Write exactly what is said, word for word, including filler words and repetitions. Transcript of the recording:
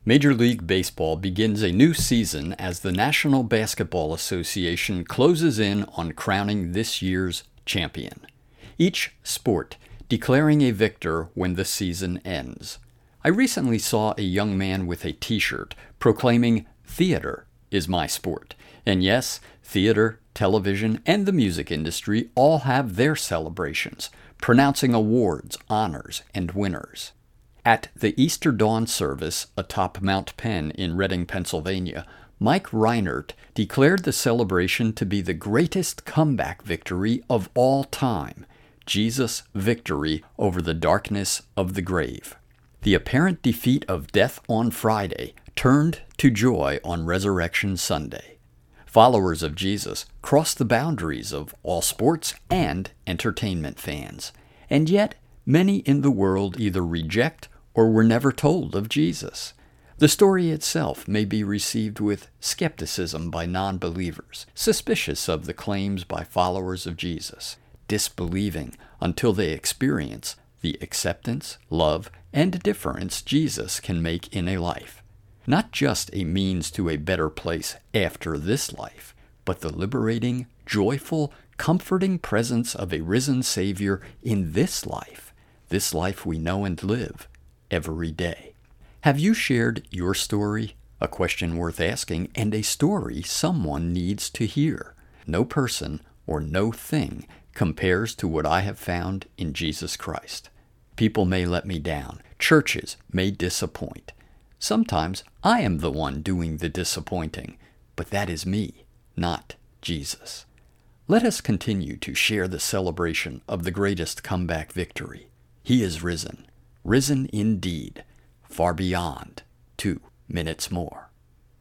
Major League Baseball begins a new season as the National Basketball Association closes in on crowning this year's champion. Each sport declaring a victor when the season ends. I recently saw a young man with a t-shirt proclaiming, "Theater is my sport." And yes, theater, television, and the music industry all have their celebrations, pronouncing awards, honors, and winners. At the Easter Dawn service atop Mount Penn in Reading, Pennsylvania, Mike Reinert declared the celebration to be the greatest comeback victory of all time, Jesus' victory over the darkness of the grave. The apparent defeat of death on Friday turned to joy on Resurrection Sunday. Followers of Jesus cross the boundaries of all sports and entertainment fans, and yet many in the world either reject or were never told of Jesus. The story itself may be received with skepticism by non-believers, suspicious of the claims by followers of Jesus, disbelieving until they experience the acceptance, love, and difference Jesus can make in a life. Not just a means to a better place after this life, but the liberating, joyful, comforting presence of a risen Savior in this life, this life we know and live every day. Have you shared your story? A question worth asking, and a story someone needs to hear. No person or no thing compares to what I have found in Jesus Christ. People may let me down. Churches may disappoint. Sometimes I am the one doing the disappointing, but that is me, not Jesus. Let us continue to share the celebration of the greatest comeback victory. He is risen, risen indeed, far beyond two minutes more.